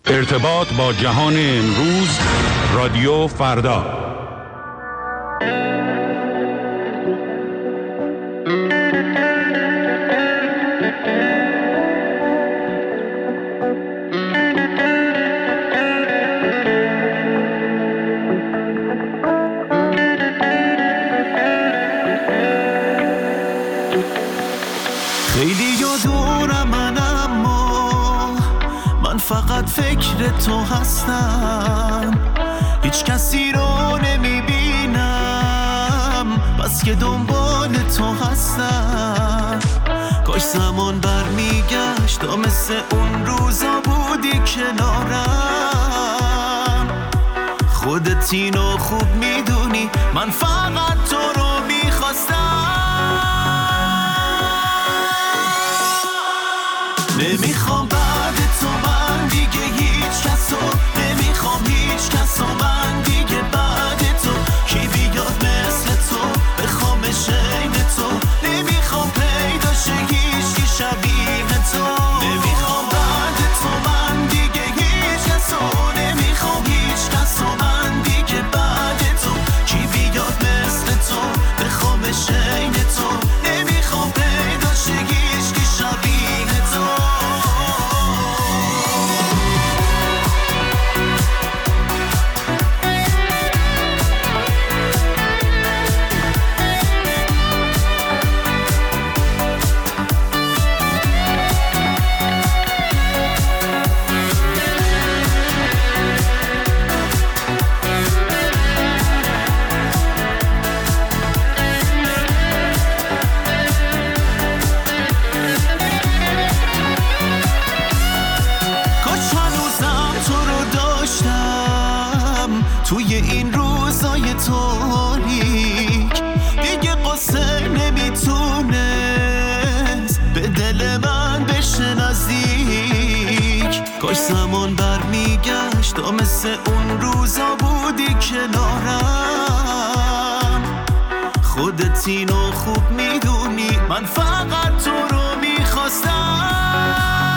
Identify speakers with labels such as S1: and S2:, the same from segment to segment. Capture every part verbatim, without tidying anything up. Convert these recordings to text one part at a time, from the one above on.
S1: ارتباط با جهان امروز، رادیو فردا.
S2: خیلی یادورم من، اما من فقط فکر تو هستم. هیچ کسی رو نمیبینم بس که دنبال تو هستم. کاش زمان برمیگشت تا مثل اون روزا بودی کنارم. خودت اینو خوب میدونی، من فقط تو رو میخواستم. نمیخوام بعد تو من دیگه هیچ کسو، نمیخوام هیچ کسو من دیگه بعد تو. کی بیاد مثل تو بخوامش عین تو، نمیخوام پیدا شه هیچ کی شبیه تو. نمیخوام بعد تو من دیگه هیچ کسو، نمیخوام هیچ کسو من دیگه بعد تو. کی بیاد مثل تو بخوامش عین تو، نمیخوام پیدا شه هیچ کی شبیه تو. توی این روزای تاریک دیگه قصه نمیتونست به دل من بشه نزدیک. کاش زمان برمیگشت تا مثل اون روزا بودی کنارم. خودت اینو خوب میدونی، من فقط تو رو میخواستم.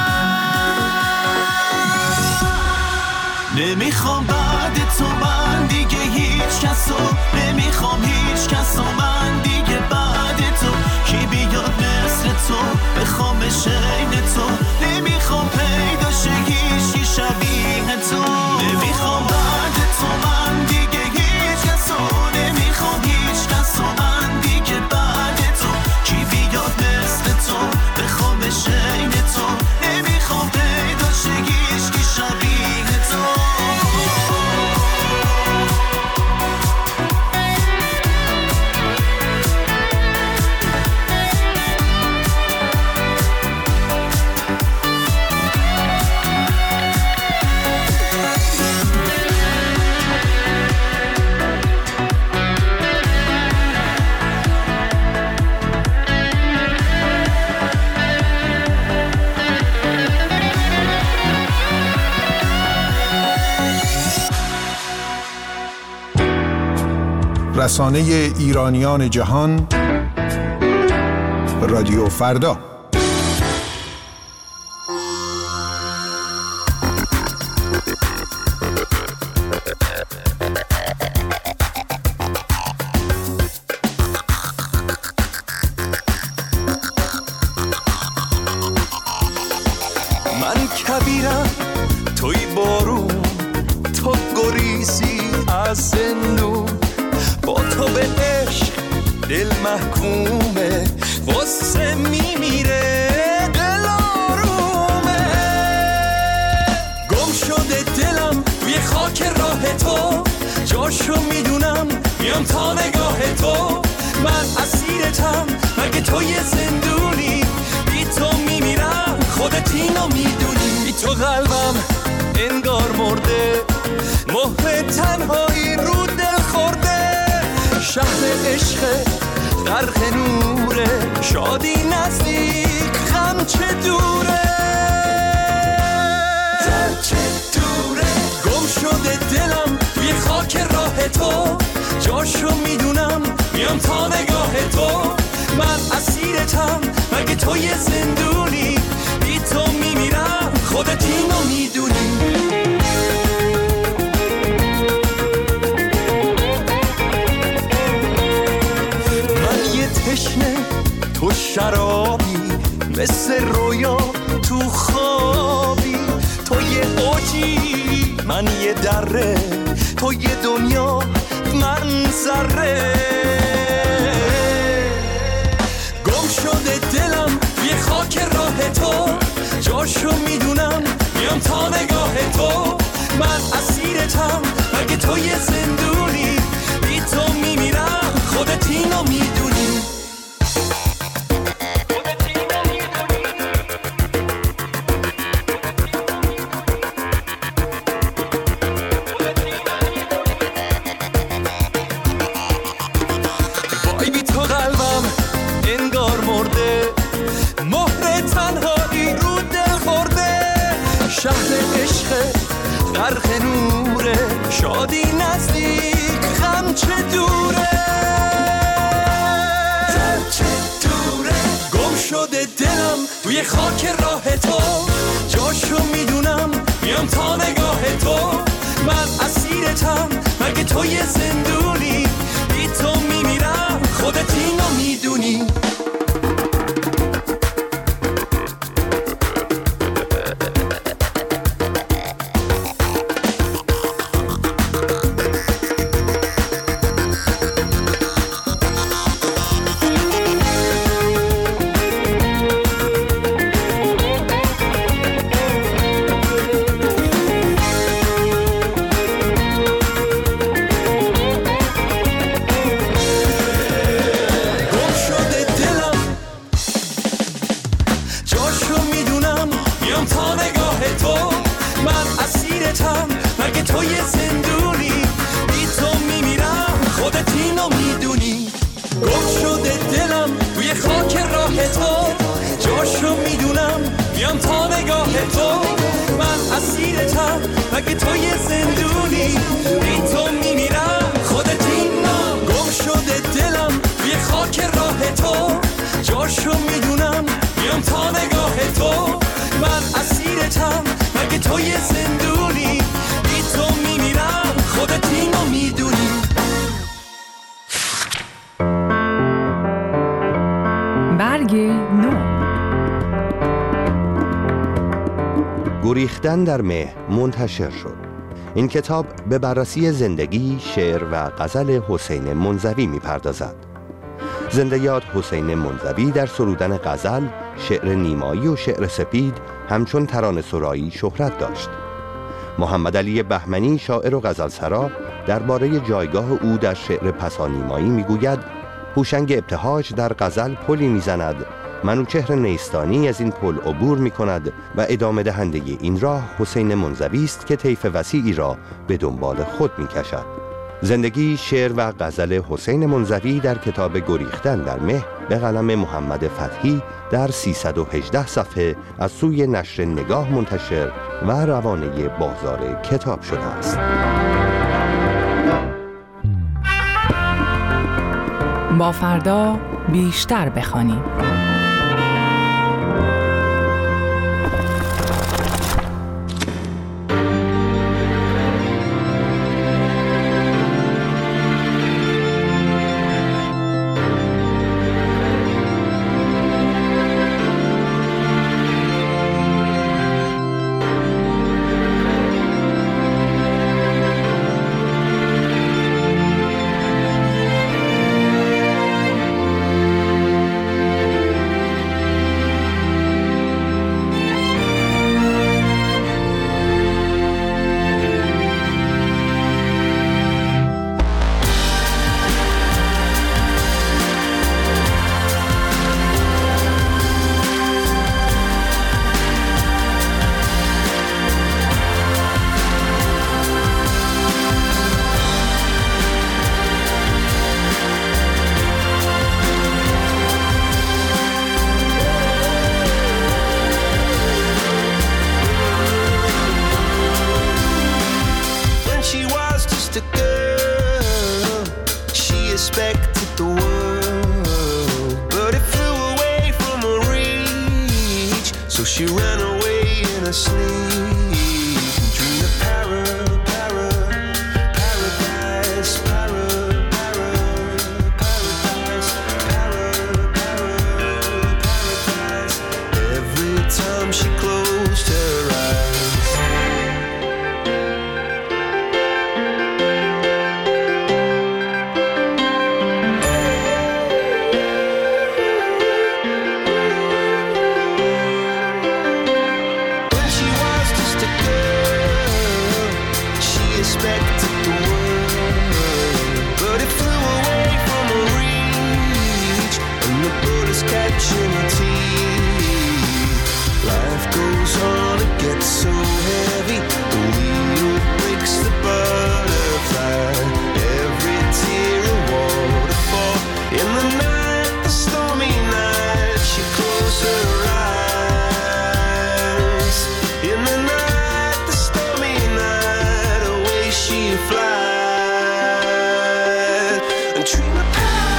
S2: نمیخوام بعد تو من دیگه هیچ کسو، نمیخوام هیچ کسو من دیگه بعد تو. کی بیاد مثل تو بخوامش عین تو، نمیخوام پیدا شه هیچ کی شبیه تو. نمیخوام بعد تو من دیگه هیچ کسو، نمیخوام هیچ کسو من دیگه بعد تو. کی بیاد مثل تو بخوامش عین تو، نمیخوام پیدا شه هیچ کی شبیه تو.
S3: رسانه ایرانیان جهان، رادیو فردا.
S2: من کبیرم توی بارون، تو گریزی از زندون. با تو به عشق دل محکومه، واسه میمیره دل آرومه. گم شده دلم روی خاک راه تو، جاشو میدونم میام تا نگاه تو. من اسیرتم مگه تو یه زندونی، بی تو میمیرم خودت اینو میدونی. بی تو قلبم انگار مرده، مهر تنهایی رو دل خورده. شهر عشق غرق نوره، شادی نزدیک غم چه دوره. غم چه دوره. گم شده دلم توی خاک راه تو، جاشو میدونم میام تا نگاه تو. من اسیرتم مگه تو یه زندونی، بی تو میمیرم خودت اینو میدونی. مثل رویا تو خوابی، تو یه اوجی من یه دره، تو یه دنیا من ذره. گم شده دلم یه خاک راه تو، جاشو میدونم میام تا نگاه تو. من اسیرتم مگه تو یه زندونی، بی تو میمیرم خودت اینو میدونی. وای بی تو قلبم انگار مرده، مهر تنهایی رو دل خورده. شهر عشق غرق نوره، شادی نزدیک غم چه دوره، غم چه دوره. گم شده دلم توی خاک راه تو، جاشو میدونم میام تا نگاه تو. من اسیرتم مگه تو یه زندونی، بی تو میمیرم خودت اینو میدونی.
S4: گریختن در مه منتشر شد. این کتاب به بررسی زندگی، شعر و غزل حسین منزوی می‌پردازد. زندۀاد حسین منزوی در سرودن غزل، شعر نیمایی و شعر سپید همچون ترانه سرایی شهرت داشت. محمد علی بهمنی شاعر و غزلسرا درباره جایگاه او در شعر پسانیمایی می‌گوید: هوشنگ ابتهاج در غزل پلی می‌زند، منوچهر نیستانی از این پل عبور می کند و ادامه دهنده این راه حسین منزوی است که طیف وسیعی را به دنبال خود می کشد. زندگی، شعر و غزل حسین منزوی در کتاب گریختن در مه به قلم محمد فتحی در سیصد و هجده صفحه از سوی نشر نگاه منتشر و روانه بازار کتاب شده است.
S5: با فردا بیشتر بخوانیم.
S2: expected the world, but it flew away from her reach, and the bullets catching her teeth. Life goes on, it gets so heavy, the wheel breaks the butterfly. Every tear a waterfall. In the night, the stormy night, she closed her eyes. In the night, the stormy night, away she flies. And dream of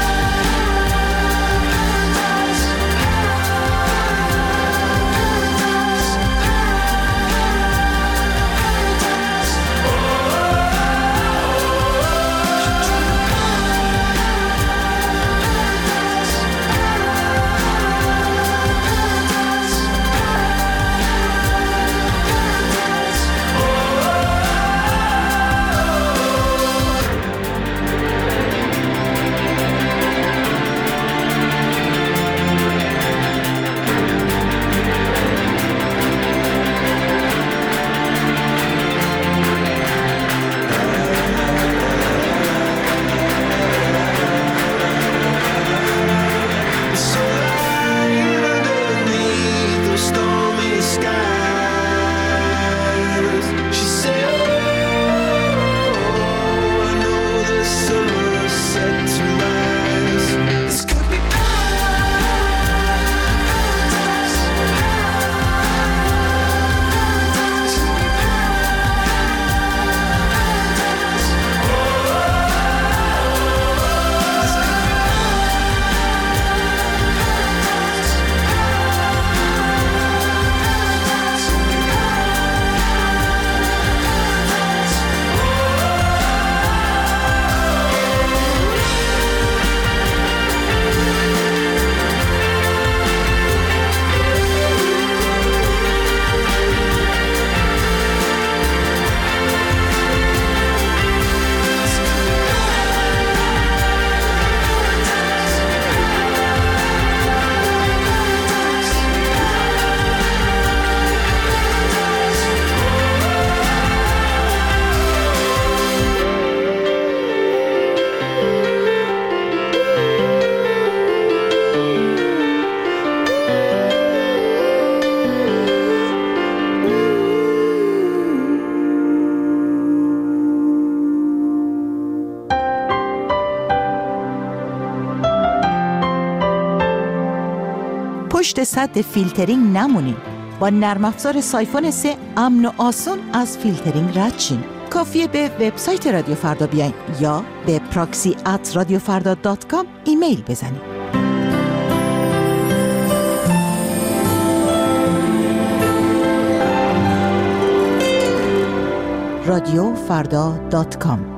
S6: پشت سد فیلترینگ نمونین. با نرم افزار سایفون سه امن و آسون از فیلترینگ رد شین. کافیه به وبسایت رادیو فردا بیاین یا به پراکسی ات رادیو فردا دات کام ایمیل بزنین. رادیو فردا دات کام.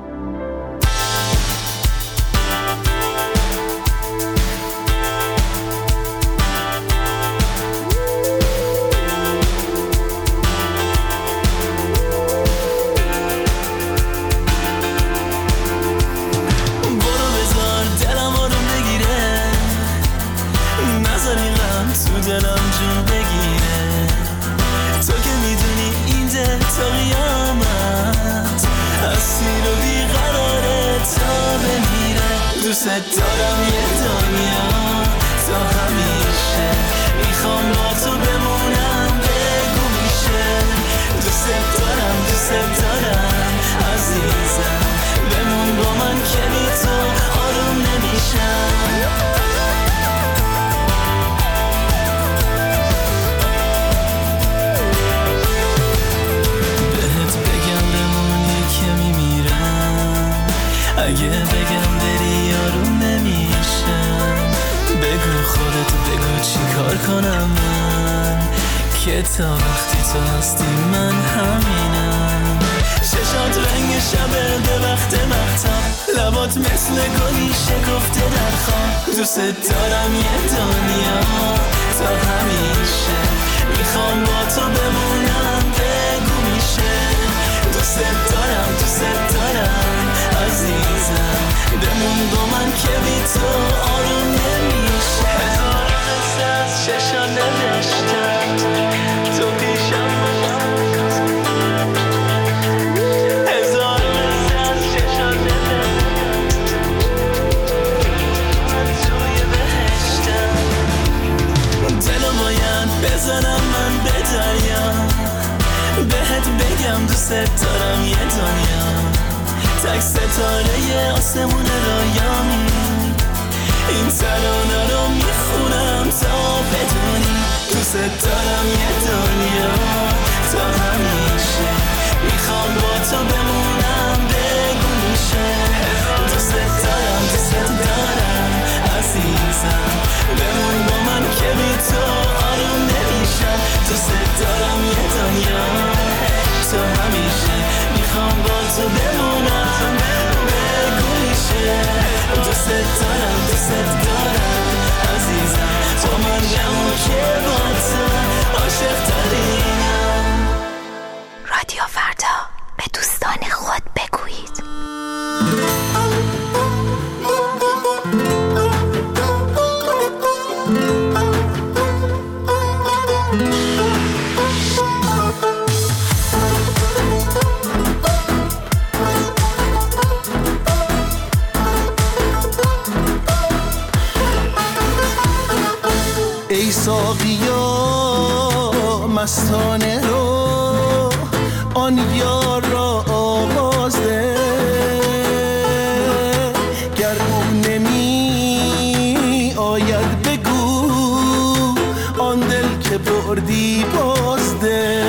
S2: دوست دارم یه دنیا تا همیشه، میخوام با تو بمونم بگو میشه. دوست دارم دوست دارم عزیزم، بمون با من که بی تو آروم نمیشم. بهت بگم بمونی که میمیرم، اگه بگم بری آروم نمیشم. بگو خودت بگو چی کار کنم من، که تا وقتی تو هستی من همینم. چشات رنگ شبه به وقت مهتاب، لبات مثل گلی شکفته در خواب. دوست دارم یه دنیا تا همیشه، میخوام با تو بمونم بگو میشه. دوست دارم دوست دارم عزیزم، بمون با من که بی تو آروم نمیشه. هزار قصه از چشا نوشتم، تو پیشم هزار بگم دوست دارم یه دنیا تک ستاره آسمون رایامی این ترانه رو میخونم تا بدونی دوست دارم یه دنیا تا همیشه میخوام با تو بمونم بگو میشه دوست دارم دوست دارم عزیزم بمون با من که بی تو آروم نمیشم دوست دارم یه دنیا تا همیشه میخوام با تو بمونم بگو میشه دوست دارم دوست دارم عزیزم تو من نمون که با تو عاشق ترینم.
S7: رادیو فردا به دوستان خود بگویید.
S2: ای ساقیا مستانه رو آن یار را آواز ده گر او نمی آید بگو آن دل که بردی باز ده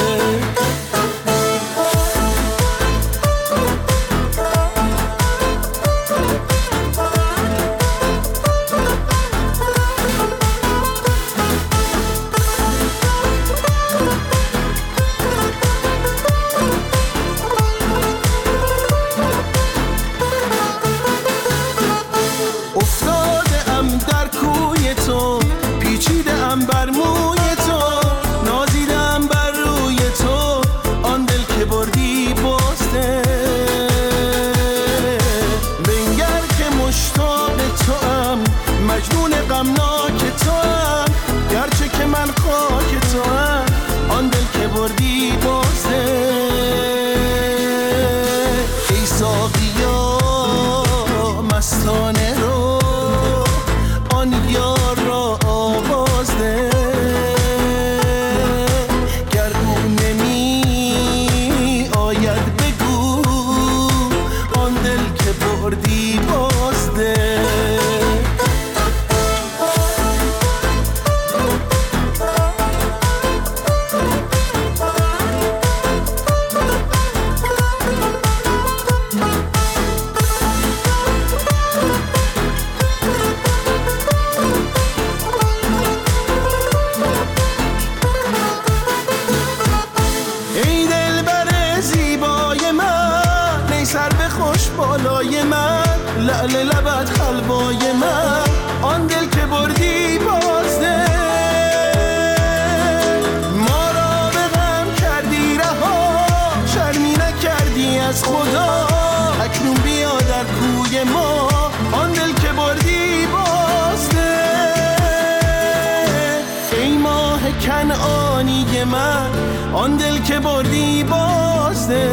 S2: آن دل که بردی بازده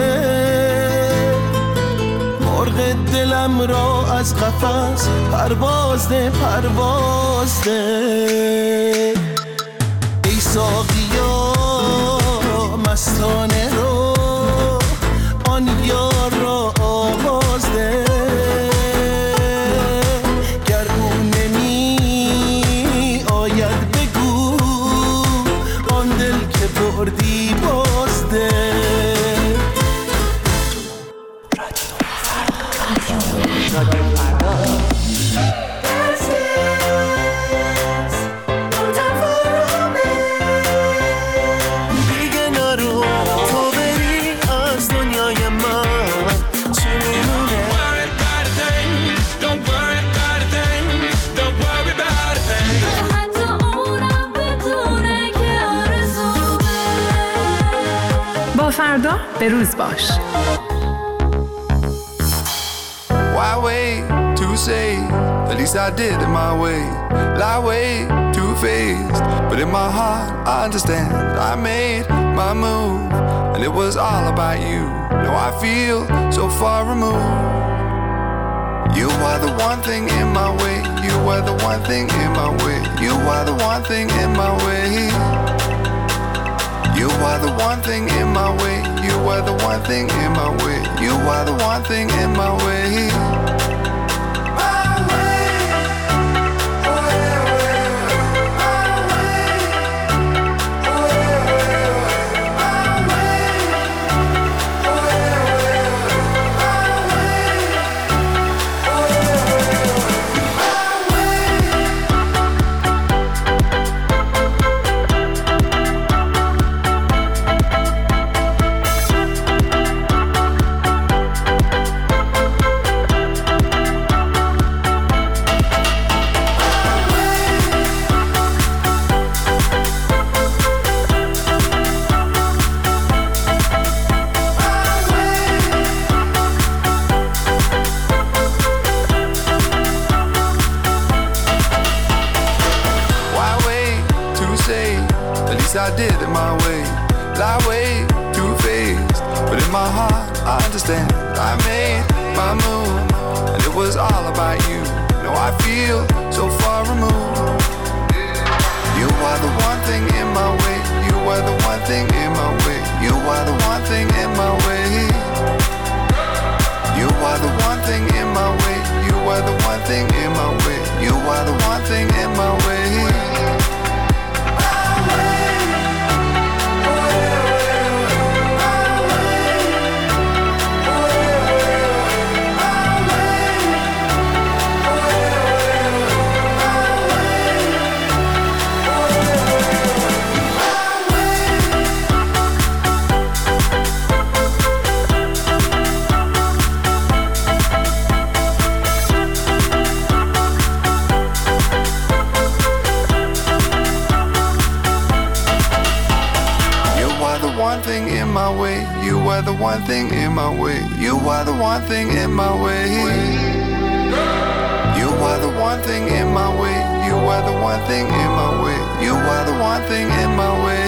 S2: مرغ دلم را از قفس پرواز ده پرواز ده ای ساقیا مستانه رو آن یار را آواز ده گر او نمی آید بگو آن دل که بردی بازده
S5: فردا به روز باش.
S8: Why wait to say? At least I did it my way. Lie way too faced, but in my heart I understand. I made my move, and it was all about you. Now I feel so far removed. You are the one thing in my way. You are the one thing in my way. You are the one thing in my way. You are the one thing in my way. were the one thing in my way. You were the one thing in my way. I did it my way, lie way too faced, but in my heart I understand. I made my move, and it was all about you. Now I feel so far removed. You are the one thing in my way. You were the one thing in my way. You are the one thing in my way. You are the one thing in my way. You are the one thing in my way. You are the one thing in my way. One thing in my way, you were the one thing in my way. You were the one thing in my way. You were the one thing in my way. You were the one thing in my way. You were the one thing in my way.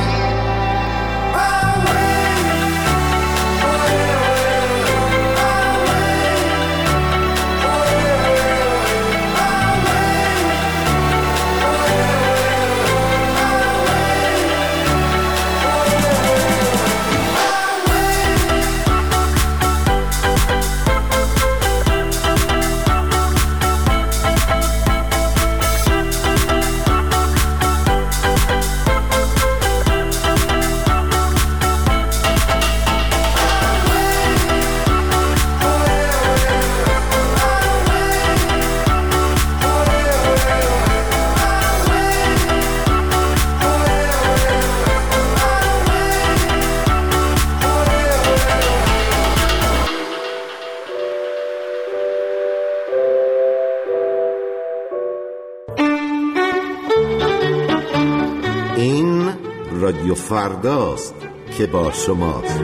S9: رادیو فرداست که با شماست.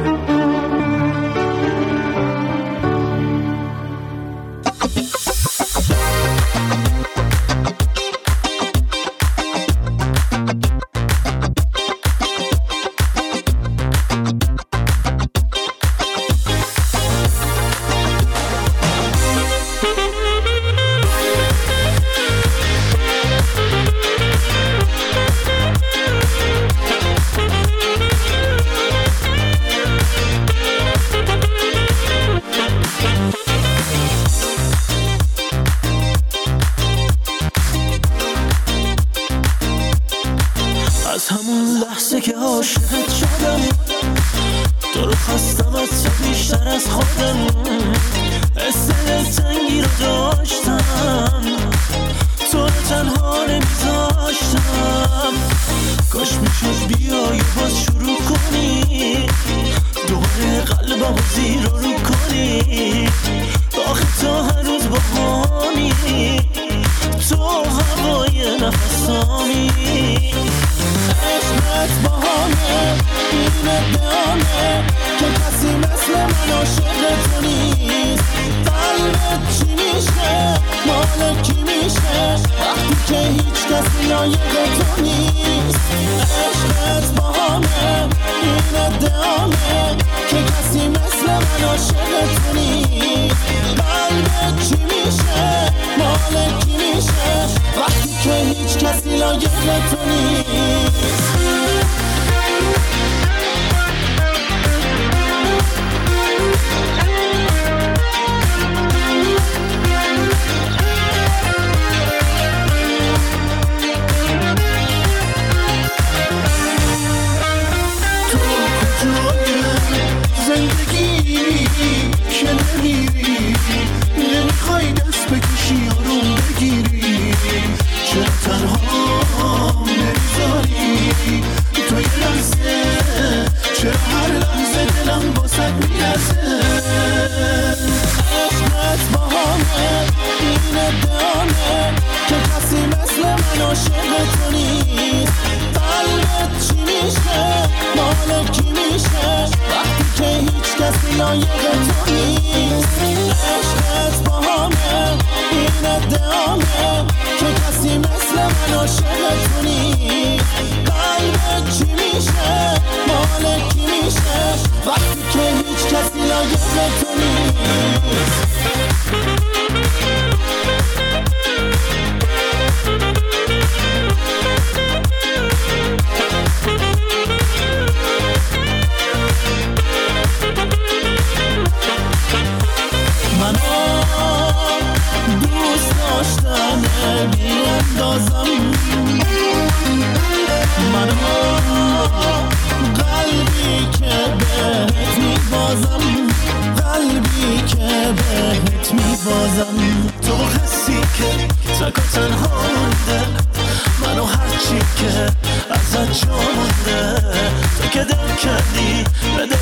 S2: وقتی که هیچ کسی لایق تو نیست. منو دوست داشتن بی اندازم، منو قلبی که بهت میبازم، قلبی که بهت میبازم. تو حسی که تک و تنها مونده، منو هرچی که ازت جا مونده، تو که دل کردی به دل